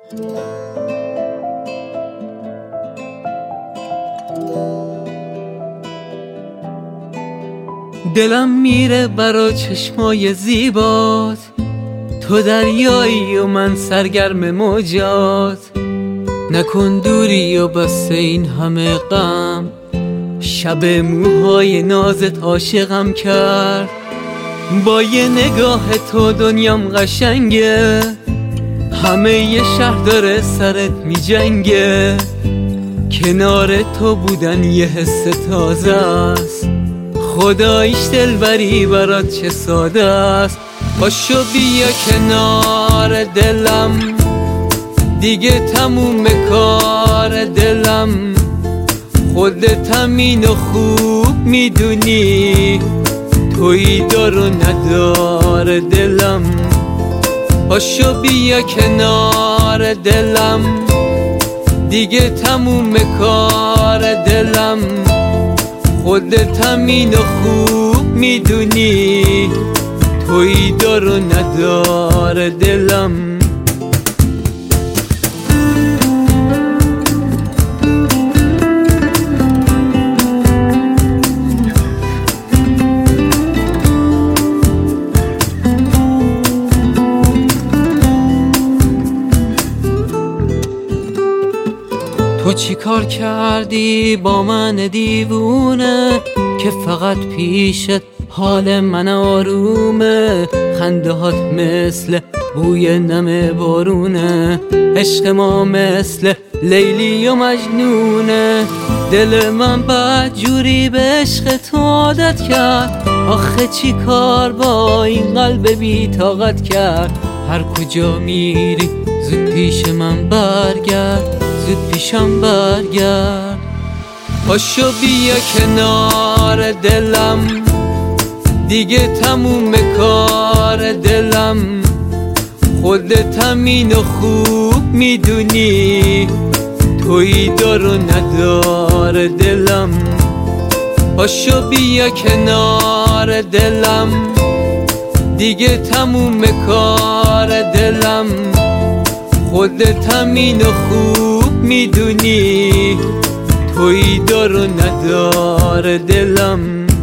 دلم میره برا چشمای زیبات، تو دریایی و من سرگرم موجات. نکن دوری و بس این همه غم، شب موهای نازت عاشقم کرد. با یه نگاه تو دنیام قشنگه، همه یه شهر داره سرت می جنگه. کنار تو بودن یه حس تازه است، خداییش دلبری برات چه ساده است. پاشو بیا کنار دلم، دیگه تموم کار دلم. خودت همینو خوب میدونی، تویی دار و ندار دلم. پاشو بیا کنار دلم، دیگه تموم کار دلم. خودت همینو خوب میدونی، تویی دار و ندار دلم. تو چی کار کردی با من دیوونه، که فقط پیشت حال من آرومه. خنده هات مثل بوی نم بارونه، عشق ما مثل لیلی و مجنونه. دل من بدجوری به عشق تو عادت کرد، آخه چی کار با این قلب بی طاقت کرد. هر کجا میری زود پیش من برگرد، زود پیشم برگرد. پاشو بیا کنار دلم، دیگه تموم کار دلم. خودت همینو خوب میدونی، تویی دار و ندار دلم. پاشو بیا کنار دلم، دیگه تموم کار دلم. خودت همینو خوب میدونی، تویی دار و ندار دلم.